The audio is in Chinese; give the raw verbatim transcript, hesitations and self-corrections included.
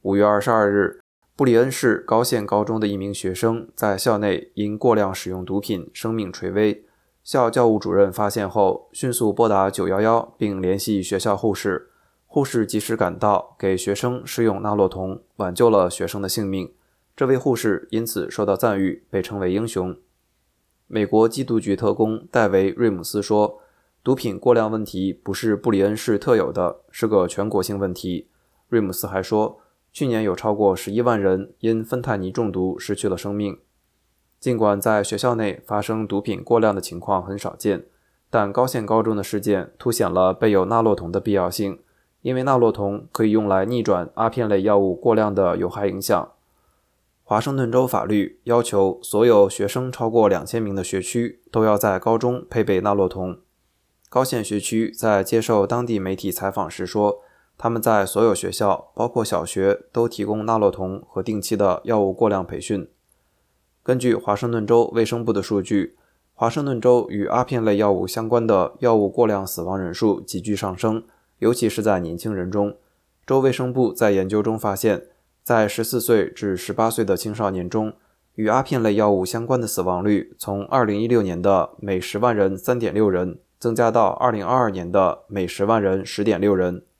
五月二十二日，布里恩市高县高中的一名学生在校内因过量使用毒品生命垂危，校教务主任发现后迅速拨打九一一并联系学校护士，护士及时赶到给学生施用纳洛酮，挽救了学生的性命。这位护士因此受到赞誉，被称为英雄。美国缉毒局特工戴维·瑞姆斯说，毒品过量问题不是布里恩市特有的，是个全国性问题。瑞姆斯还说，去年有超过十一万人因芬太尼中毒失去了生命。尽管在学校内发生毒品过量的情况很少见，但高县高中的事件凸显了备有纳洛酮的必要性，因为纳洛酮可以用来逆转阿片类药物过量的有害影响。华盛顿州法律要求所有学生超过两千名的学区都要在高中配备纳洛酮。高县学区在接受当地媒体采访时说，他们在所有学校，包括小学，都提供纳洛酮和定期的药物过量培训。根据华盛顿州卫生部的数据，华盛顿州与阿片类药物相关的药物过量死亡人数急剧上升，尤其是在年轻人中。州卫生部在研究中发现，在十四岁至十八岁的青少年中，与阿片类药物相关的死亡率从二零一六年的每十万人 三点六 人增加到二零二二年的每十万人 十点六 人。